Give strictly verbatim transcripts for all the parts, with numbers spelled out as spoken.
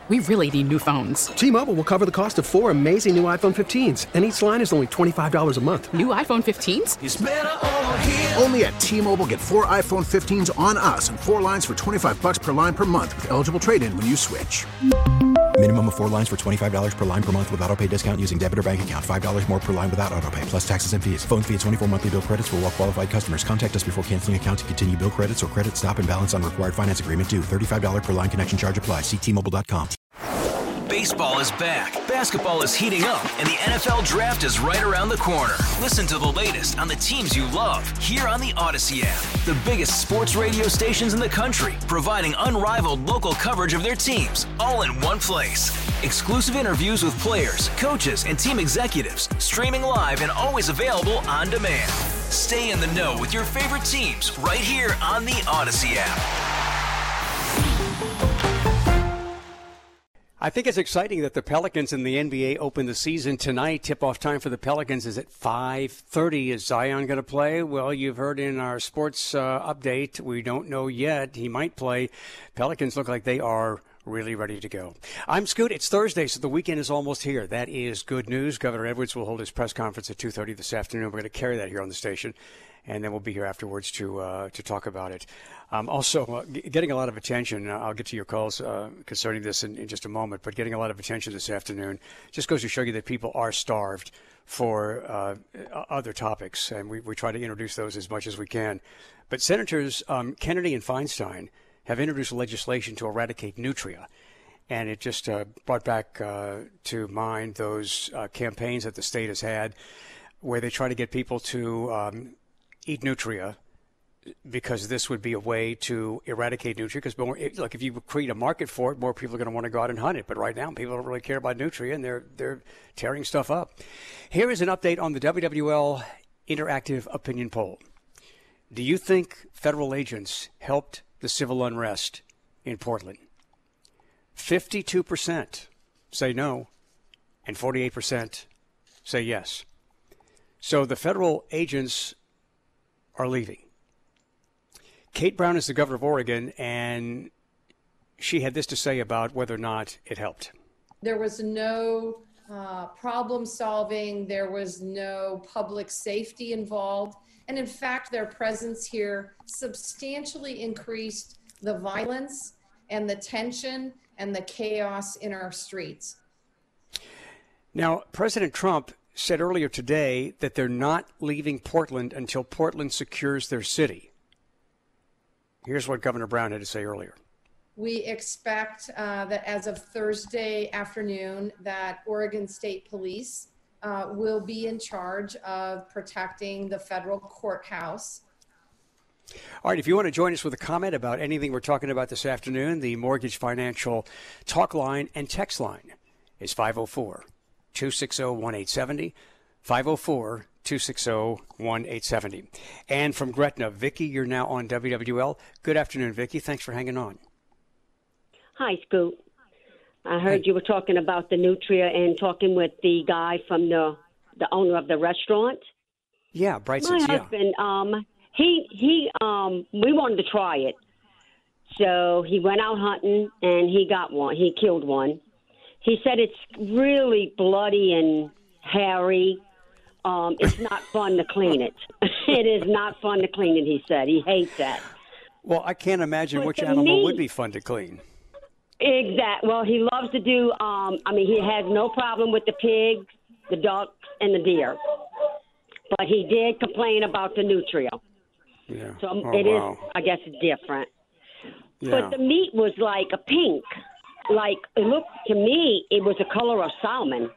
We really need new phones. T-Mobile will cover the cost of four amazing new iPhone fifteens, and each line is only twenty-five dollars a month. New iPhone fifteens? It's better over here. Only at T-Mobile, get four iPhone fifteens on us and four lines for twenty-five dollars per line per month with eligible trade-in when you switch. Minimum of four lines for twenty-five dollars per line per month with autopay discount using debit or bank account. five dollars more per line without autopay, plus taxes and fees. Phone fee at twenty-four monthly bill credits for well-qualified customers. Contact us before canceling account to continue bill credits or credit stop and balance on required finance agreement due. thirty-five dollars per line connection charge applies. See T Mobile dot com. Baseball is back, basketball is heating up, and the N F L Draft is right around the corner. Listen to the latest on the teams you love here on the Odyssey app. The biggest sports radio stations in the country, providing unrivaled local coverage of their teams, all in one place. Exclusive interviews with players, coaches, and team executives, streaming live and always available on demand. Stay in the know with your favorite teams right here on the Odyssey app. I think it's exciting that the Pelicans in the N B A open the season tonight. Tip-off time for the Pelicans is at five thirty. Is Zion going to play? Well, you've heard in our sports uh, update, we don't know yet. He might play. Pelicans look like they are really ready to go. I'm Scoot. It's Thursday, so the weekend is almost here. That is good news. Governor Edwards will hold his press conference at two thirty this afternoon. We're going to carry that here on the station, and then we'll be here afterwards to uh, to talk about it. Um, also, uh, g- getting a lot of attention, uh, I'll get to your calls uh, concerning this in, in just a moment, but getting a lot of attention this afternoon just goes to show you that people are starved for uh, other topics, and we, we try to introduce those as much as we can. But Senators um, Kennedy and Feinstein have introduced legislation to eradicate nutria, and it just uh, brought back uh, to mind those uh, campaigns that the state has had where they try to get people to um, eat nutria, because this would be a way to eradicate nutria. Because, look, if you create a market for it, more people are going to want to go out and hunt it. But right now, people don't really care about nutria, and they're they're tearing stuff up. Here is an update on the W W L Interactive Opinion Poll. Do you think federal agents helped the civil unrest in Portland? fifty-two percent say no, and forty-eight percent say yes. So the federal agents are leaving. Kate Brown is the governor of Oregon, and she had this to say about whether or not it helped. There was no uh, problem solving. There was no public safety involved. And in fact, their presence here substantially increased the violence and the tension and the chaos in our streets. Now, President Trump said earlier today that they're not leaving Portland until Portland secures their city. Here's what Governor Brown had to say earlier. We expect uh, that as of Thursday afternoon, that Oregon State Police uh, will be in charge of protecting the federal courthouse. All right, if you want to join us with a comment about anything we're talking about this afternoon, the Mortgage Financial talk line and text line is five oh four, two six oh, one eight seven oh, five oh four, two six oh, one eight seven oh. And from Gretna, Vicki, you're now on W W L. Good afternoon, Vicki. Thanks for hanging on. Hi, Scoot. I heard you were talking about the nutria and talking with the guy from the the owner of the restaurant. Yeah, Brightsons, My yeah. husband, um, he he, um, we wanted to try it, so he went out hunting and he got one. He killed one. He said it's really bloody and hairy. Um, it's not fun to clean it. It is not fun to clean it. He said he hates that. Well, I can't imagine But which the animal meat- would be fun to clean. Exactly. Well, he loves to do, um, I mean, he has no problem with the pigs, the ducks, and the deer. But he did complain about the nutria. Yeah. So oh, it is, wow. I guess, different. Yeah. But the meat was like a pink. Like, it looked, to me, it was the color of salmon.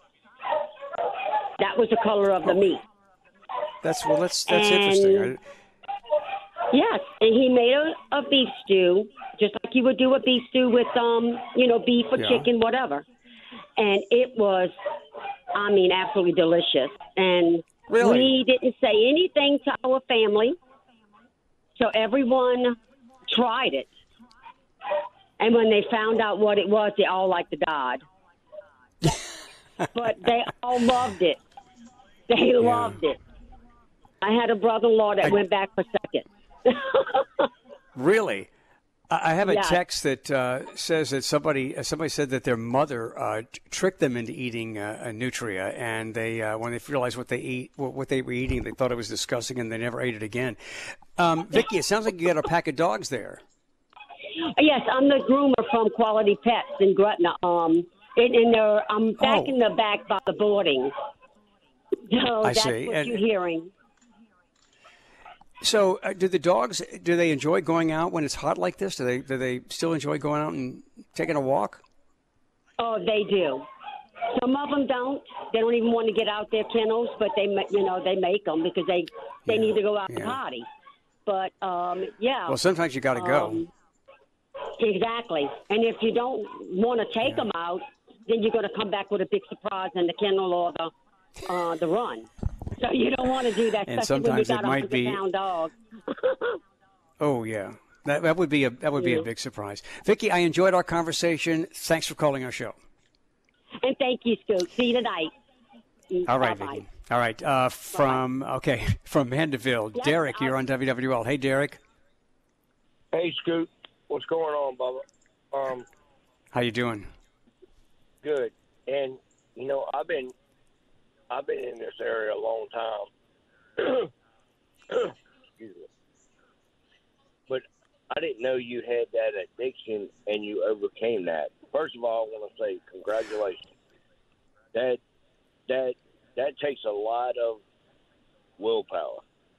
That was the color of the meat. That's, well, that's, that's And- interesting. I, Yes, and he made a, a beef stew, just like you would do a beef stew with, um, you know, beef or Yeah. chicken, whatever. And it was, I mean, absolutely delicious. And Really? we didn't say anything to our family, so everyone tried it. And when they found out what it was, they all like to died. But they all loved it. They loved it. I had a brother-in-law that I- went back for seconds. Really? I have a Yeah. text that uh, says that somebody uh, somebody said that their mother uh, t- tricked them into eating uh, a Nutria, and they uh, when they realized what they eat, what, what they were eating, they thought it was disgusting, and they never ate it again. Um, Vicky, it sounds like you got a pack of dogs there. Yes, I'm the groomer from Quality Pets in Gretna. Um, and, and they're, I'm back Oh. in the back by the boarding. So I that's see. what And- you're hearing. So, uh, do the dogs? Do they enjoy going out when it's hot like this? Do they? Do they still enjoy going out and taking a walk? Oh, they do. Some of them don't. They don't even want to get out their kennels, but they, ma- you know, they make them because they they Yeah, need to go out and yeah. potty. But um, yeah. Well, sometimes you got to go. Um, exactly. And if you don't want to take them out, then you're going to come back with a big surprise in the kennel or the uh, the run. So you don't want to do that, And especially when you sometimes it got a might hundred be- pound dog. Oh yeah, that that would be a that would be a big surprise. Vicky, I enjoyed our conversation. Thanks for calling our show. And thank you, Scoot. See you tonight. All right, Bye-bye. Vicky. All right. Uh, from okay, from Mandeville, Yes, Derek, you're I- on W W L. Hey, Derek, Hey, Scoot. What's going on, Bubba? Um, how you doing? good. And you know, I've been I've been in this area a long time. Excuse me. But I didn't know you had that addiction and you overcame that. First of all, I want to say congratulations. That that that takes a lot of willpower.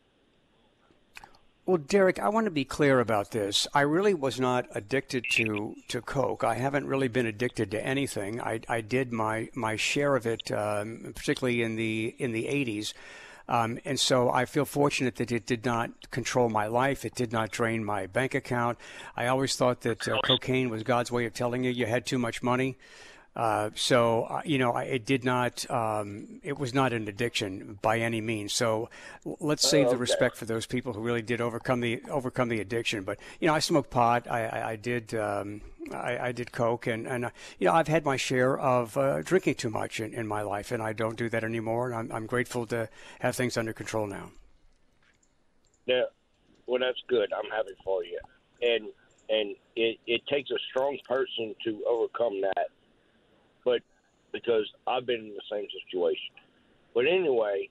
Well, Derek, I want to be clear about this. I really was not addicted to, to Coke. I haven't really been addicted to anything. I, I did my, my share of it, um, particularly in the in the eighties. Um, and so I feel fortunate that it did not control my life. It did not drain my bank account. I always thought that uh, cocaine was God's way of telling you you had too much money. Uh, so, uh, you know, I, it did not, um, it was not an addiction by any means. So l- let's save the okay. respect for those people who really did overcome the, overcome the addiction. But, you know, I smoked pot. I, I, I did, um, I, I did Coke and, and, uh, you know, I've had my share of, uh, drinking too much in, in my life, and I don't do that anymore. And I'm, I'm grateful to have things under control now. Yeah, well, that's good. I'm happy for you. And and it, it takes a strong person to overcome that. But because I've been in the same situation. But anyway,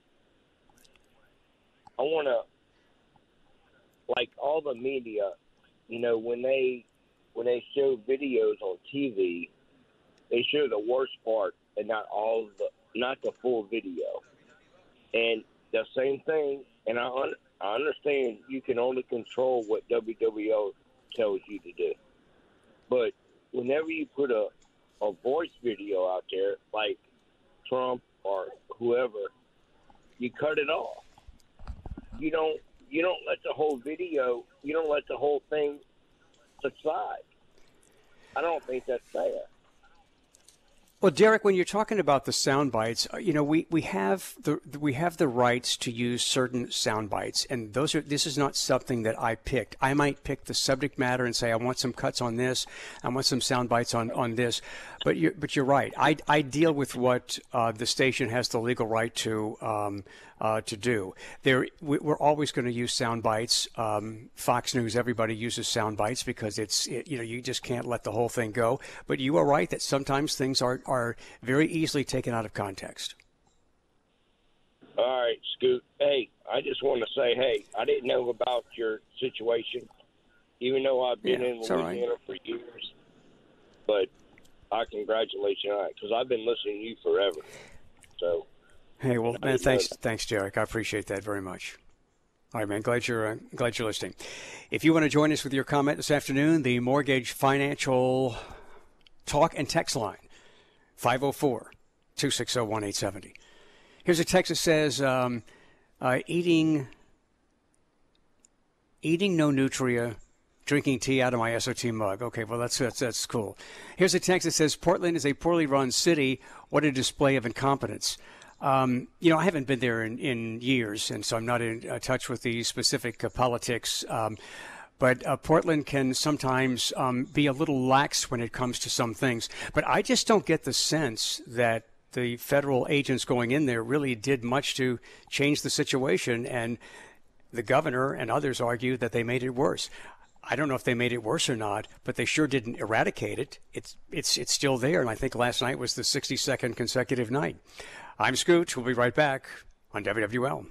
I want to, like all the media, you know, when they when they show videos on T V, they show the worst part and not all the not the full video. And the same thing. And I un- I understand you can only control what W W L tells you to do, but whenever you put a a voice video out there, like Trump or whoever, you cut it off. You don't. You don't let the whole video. You don't let the whole thing subside. I don't think that's fair. Well, Derek, when you're talking about the sound bites, uh, you know, we, we have the we have the rights to use certain sound bites, and those are this is not something that I picked. I might pick the subject matter and say I want some cuts on this, I want some sound bites on, on this, but you're but you're right. I, I deal with what uh, the station has the legal right to um, uh, to do. There, we- we're always going to use sound bites. Um, Fox News, everybody uses sound bites because it's it, you know you just can't let the whole thing go. But you are right that sometimes things are. are very easily taken out of context. All right, Scoot. Hey, I just want to say, hey, I didn't know about your situation, even though I've been Yeah, in it's all Louisiana right. for years. But I congratulate you on it because I've been listening to you forever. So, Hey, well, I man, didn't know thanks, that. thanks, Derek. I appreciate that very much. All right, man. Glad you're uh, glad you're listening. If you want to join us with your comment this afternoon, the Mortgage Financial Talk and Text line. five oh four, two six oh, one eight seven oh. Here's a text that says, um, uh, eating eating no nutria, drinking tea out of my S O T mug. Okay, well, that's, that's, that's cool. Here's a text that says, Portland is a poorly run city. What a display of incompetence. Um, you know, I haven't been there in, in years, and so I'm not in uh, touch with the specific uh, politics. Um, But uh, Portland can sometimes um, be a little lax when it comes to some things. But I just don't get the sense that the federal agents going in there really did much to change the situation. And the governor and others argue that they made it worse. I don't know if they made it worse or not, but they sure didn't eradicate it. It's it's it's still there, and I think last night was the sixty-second consecutive night. I'm Scoot. We'll be right back on W W L.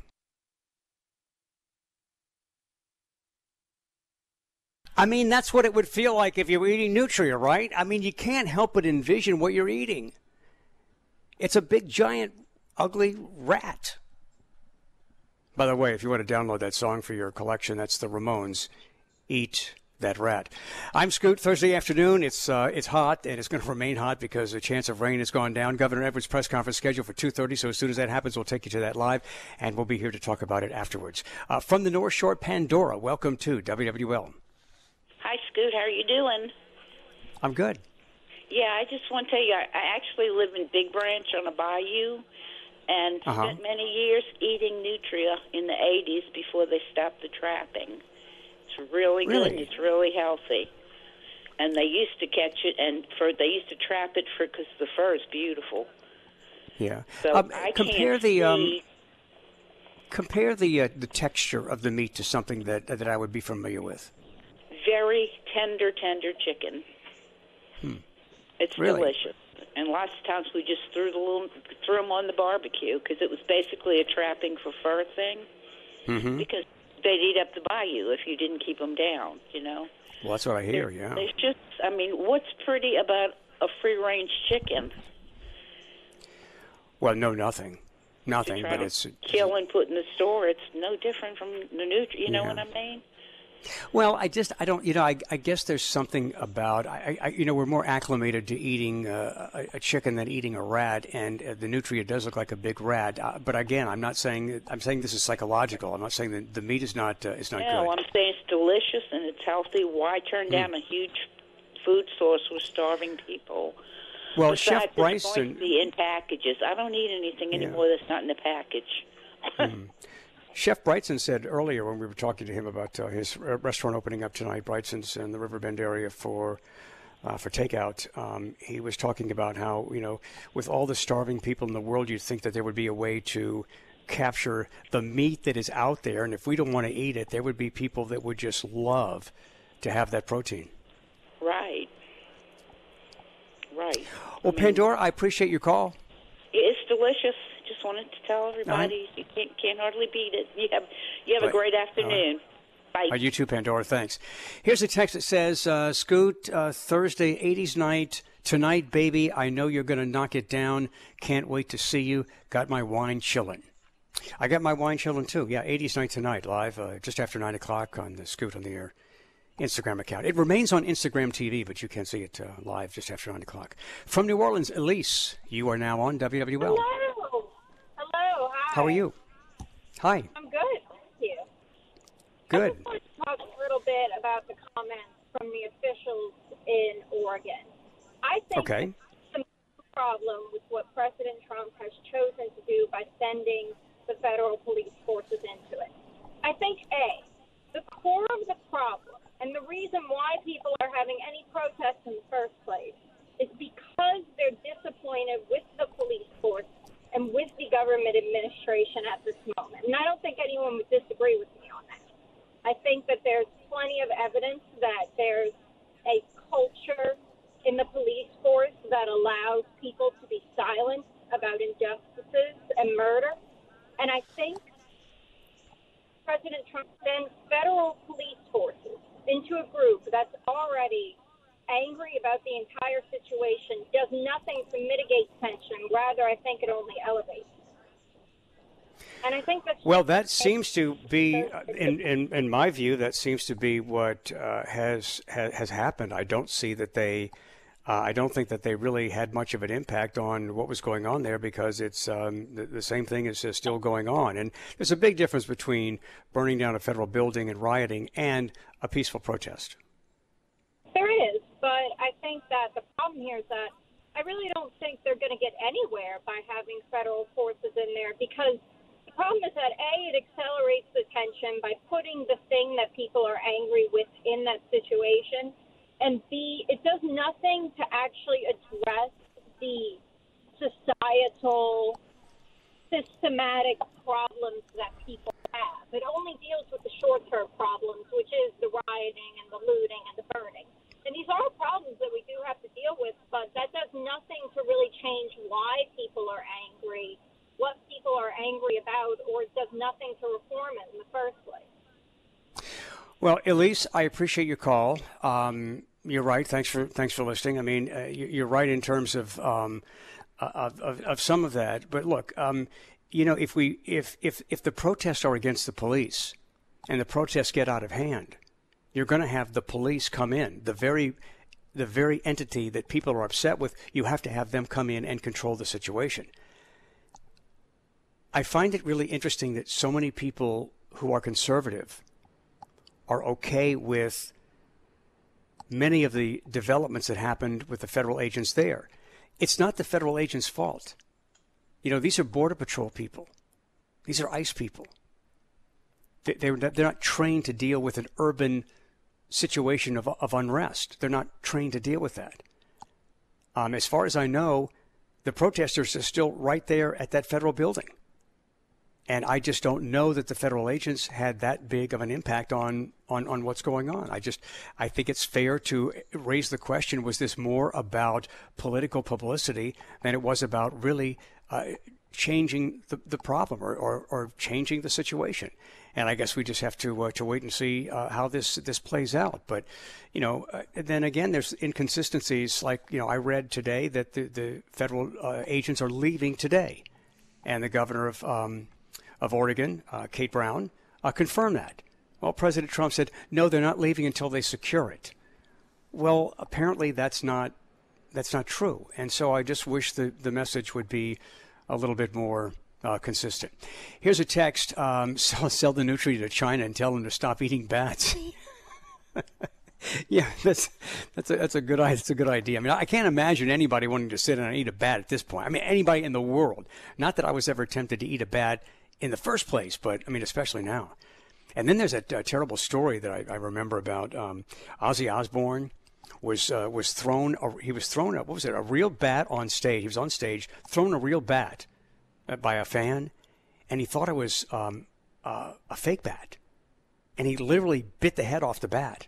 I mean, that's what it would feel like if you were eating Nutria, right? I mean, you can't help but envision what you're eating. It's a big, giant, ugly rat. By the way, if you want to download that song for your collection, that's the Ramones, Eat That Rat. I'm Scoot. Thursday afternoon, it's uh, it's hot, and it's going to remain hot because the chance of rain has gone down. Governor Edwards' press conference scheduled for two thirty, so as soon as that happens, we'll take you to that live, and we'll be here to talk about it afterwards. Uh, from the North Shore, Pandora, welcome to W W L. Hi, Scoot. How are you doing? I'm good. Yeah, I just want to tell you, I, I actually live in Big Branch on a bayou and uh-huh. spent many years eating Nutria in the eighties before they stopped the trapping. It's really, really? good and it's really healthy. And they used to catch it, and for they used to trap it for because the fur is beautiful. Yeah. So um, I compare can't the see... um, compare the uh, the texture of the meat to something that that I would be familiar with. Very tender, tender chicken. Hmm. It's really? delicious. And lots of times we just threw the little, threw them on the barbecue because it was basically a trapping for fur thing. Mm-hmm. Because they'd eat up the bayou if you didn't keep them down, you know. Well, that's what I hear, There, yeah. There's just, I mean, what's pretty about a free-range chicken? Well, no, nothing. Nothing, but to it's... kill and put in the store, it's no different from the nutri. You know yeah. what I mean? Well, I just, I don't, you know, I, I guess there's something about, I, I, you know, we're more acclimated to eating uh, a, a chicken than eating a rat, and uh, the Nutria does look like a big rat. Uh, but again, I'm not saying, I'm saying this is psychological. I'm not saying that the meat is not, uh, is not no, good. I'm saying it's delicious and it's healthy. Why turn Mm. down a huge food source with starving people? Well, Besides, Chef Bryson... it's going to be in packages. I don't eat anything Yeah. anymore that's not in a package. mm. Chef Brightson said earlier when we were talking to him about uh, his restaurant opening up tonight, Brightson's in the Riverbend area for uh, for takeout. Um, he was talking about how, you know, with all the starving people in the world, you'd think that there would be a way to capture the meat that is out there. And if we don't want to eat it, there would be people that would just love to have that protein. Right. Right. Well, I mean, Pandora, I appreciate your call. It's delicious. Just wanted to tell everybody uh-huh. you can't, can't hardly beat it. You have you have right. a great afternoon. Right. Bye. Uh, you too, Pandora. Thanks. Here's a text that says, uh, Scoot, uh, Thursday, eighties night. Tonight, baby, I know you're going to knock it down. Can't wait to see you. Got my wine chillin'. I got my wine chillin' too. Yeah, eighties night tonight, live uh, just after nine o'clock on the Scoot on the Air Instagram account. It remains on Instagram T V, but you can see it uh, live just after nine o'clock. From New Orleans, Elise, you are now on W W L. Hello. Hello. Hi. How are you? Hi. I'm good. Thank you. Good. I just wanted to talk a little bit about the comments from the officials in Oregon. I think okay. the problem with what President Trump has chosen to do by sending the federal police forces into it. I think, A, the core of the problem and the reason why people are having any protests in the first place is because they're disappointed with the police force and with the government administration at this moment. And I don't think anyone would disagree with me on that. I think that there's plenty of evidence that there's a culture in the police force that allows people to be silent about injustices and murder. And I think President Trump sends federal police forces into a group that's already angry about the entire situation, does nothing to mitigate tension. Rather, I think it only elevates it. And I think that's well, that seems to be, in, in in my view, that seems to be what uh, has, has has happened. I don't see that they, uh, I don't think that they really had much of an impact on what was going on there because it's um, the, the same thing is uh, still going on. And there's a big difference between burning down a federal building and rioting and a peaceful protest. There is, but I think that the problem here is that I really don't think they're going to get anywhere by having federal forces in there because the problem is that, A, it accelerates the tension by putting the thing that people are angry with in that situation, and B, it does nothing to actually address the societal, systematic problems that people have. It only deals with the short-term problems, which is the rioting and the looting and the burning. And these are problems that we do have to deal with, but that does nothing to really change why people are angry, what people are angry about, or it does nothing to reform it in the first place. Well, Elise, I appreciate your call. Um, you're right. Thanks for thanks for listening. I mean, uh, you're right in terms of, um, of, of of some of that. But look, um, you know, if we if if if the protests are against the police, and the protests get out of hand, you're going to have the police come in, the very the very entity that people are upset with. You have to have them come in and control the situation. I find it really interesting that so many people who are conservative are okay with many of the developments that happened with the federal agents there. It's not the federal agents' fault. You know, these are Border Patrol people. These are ICE people. They, they're, they're not trained to deal with an urban situation of, of unrest. They're not trained to deal with that. Um, as far as I know, the protesters are still right there at that federal building. And I just don't know that the federal agents had that big of an impact on, on, on what's going on. I just, I think it's fair to raise the question, was this more about political publicity than it was about really uh, changing the, the problem or, or, or changing the situation? And I guess we just have to uh, to wait and see uh, how this this plays out. But, you know, uh, then again, there's inconsistencies. Like, you know, I read today that the, the federal uh, agents are leaving today. And the governor of um, of Oregon, uh, Kate Brown, uh, confirmed that. Well, President Trump said, no, they're not leaving until they secure it. Well, apparently that's not that's not true. And so I just wish the, the message would be a little bit more uh, consistent. Here's a text, um, sell, sell the nutrient to China and tell them to stop eating bats. Yeah, that's that's a, that's a good that's a good idea. I mean, I can't imagine anybody wanting to sit and eat a bat at this point. I mean, anybody in the world. Not that I was ever tempted to eat a bat in the first place, but I mean, especially now. And then there's a, a terrible story that I, I remember about um, Ozzy Osbourne was uh, was thrown. A, he was thrown. A, what was it? A real bat on stage. He was on stage, thrown a real bat by a fan, and he thought it was um, uh, a fake bat, and he literally bit the head off the bat.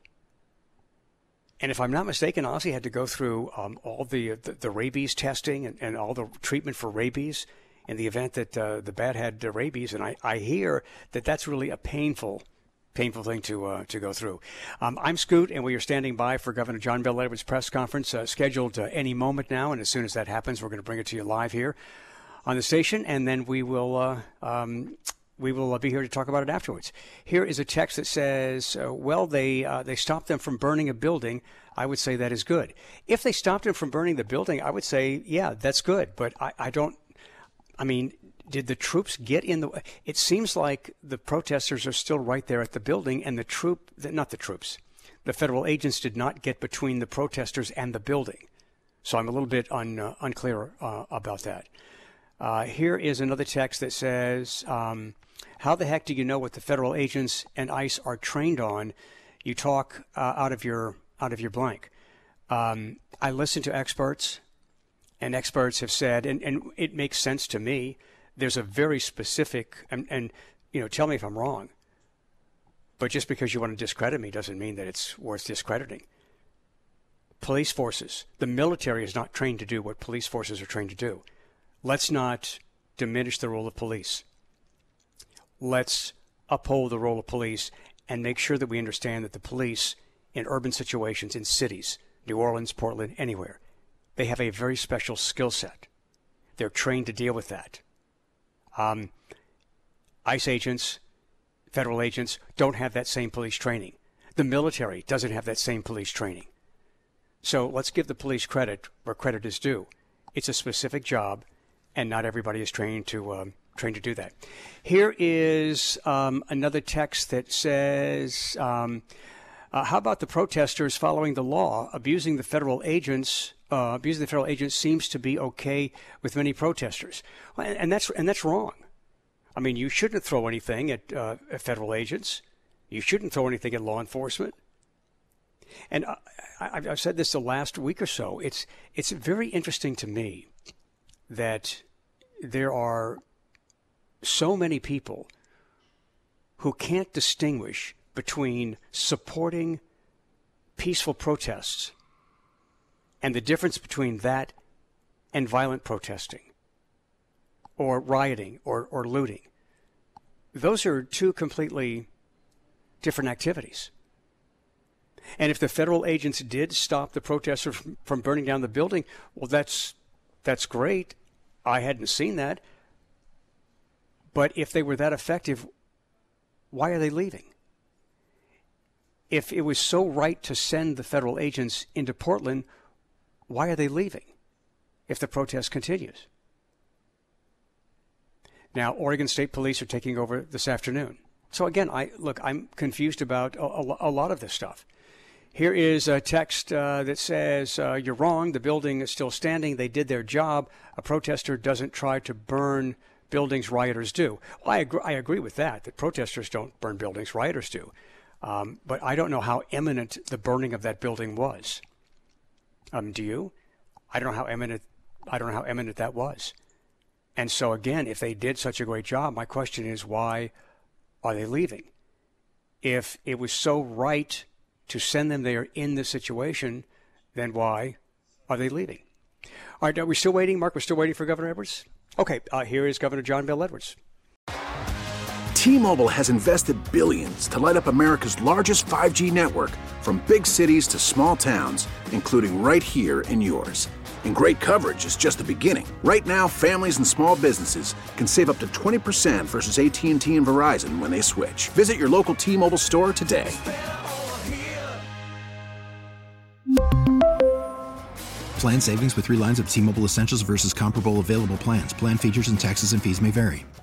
And if I'm not mistaken, Ozzy had to go through um, all the, the the rabies testing and, and all the treatment for rabies in the event that uh, the bat had uh, rabies. And I, I hear that that's really a painful, painful thing to uh, to go through. Um, I'm Scoot, and we are standing by for Governor John Bel Edwards' press conference uh, scheduled uh, any moment now. And as soon as that happens, we're going to bring it to you live here on the station, and then we will uh, um, we will uh, be here to talk about it afterwards. Here is a text that says, uh, well, they uh, they stopped them from burning a building. I would say that is good. If they stopped them from burning the building, I would say, yeah, that's good. But I, I don't, I mean, did the troops get in the way? It seems like the protesters are still right there at the building, and the troop, not the troops, the federal agents did not get between the protesters and the building. So I'm a little bit un, uh, unclear uh, about that. Uh, here is another text that says, um, how the heck do you know what the federal agents and ICE are trained on? You talk uh, out of your out of your blank. Um, I listen to experts, and experts have said, and, and it makes sense to me, there's a very specific, and, and, you know, tell me if I'm wrong, but just because you want to discredit me doesn't mean that it's worth discrediting. Police forces, the military is not trained to do what police forces are trained to do. Let's not diminish the role of police. Let's uphold the role of police and make sure that we understand that the police in urban situations, in cities, New Orleans, Portland, anywhere, they have a very special skill set. They're trained to deal with that. Um, ICE agents, federal agents, don't have that same police training. The military doesn't have that same police training. So let's give the police credit where credit is due. It's a specific job, and not everybody is trained to um, trained to do that. Here is um, another text that says, um, uh, how about the protesters following the law? Abusing the federal agents, uh, abusing the federal agents seems to be okay with many protesters. And, and that's and that's wrong. I mean, you shouldn't throw anything at, uh, at federal agents. You shouldn't throw anything at law enforcement. And I, I, I've said this the last week or so. It's it's very interesting to me that there are so many people who can't distinguish between supporting peaceful protests and the difference between that and violent protesting or rioting or, or looting. Those are two completely different activities. And if the federal agents did stop the protesters from, from burning down the building, well, that's that's great. I hadn't seen that. But if they were that effective, why are they leaving? If it was so right to send the federal agents into Portland, why are they leaving if the protest continues? Now, Oregon State Police are taking over this afternoon. So again, I look, I'm confused about a, a, a lot of this stuff. Here is a text uh, that says, uh, you're wrong. The building is still standing. They did their job. A protester doesn't try to burn buildings, rioters do. Well, I agree, I agree with that, that protesters don't burn buildings, rioters do. Um, but I don't know how imminent the burning of that building was. Um, do you? I don't know how imminent, I don't know how imminent that was. And so again, if they did such a great job, my question is, why are they leaving? If it was so right to send them there in this situation, then why are they leaving? All right, are we still waiting, Mark? We're still waiting for Governor Edwards? Okay, uh, here is Governor John Bel Edwards. T-Mobile has invested billions to light up America's largest five G network, from big cities to small towns, including right here in yours. And great coverage is just the beginning. Right now, families and small businesses can save up to twenty percent versus A T and T and Verizon when they switch. Visit your local T-Mobile store today. Plan savings with three lines of T-Mobile Essentials versus comparable available plans. Plan features and taxes and fees may vary.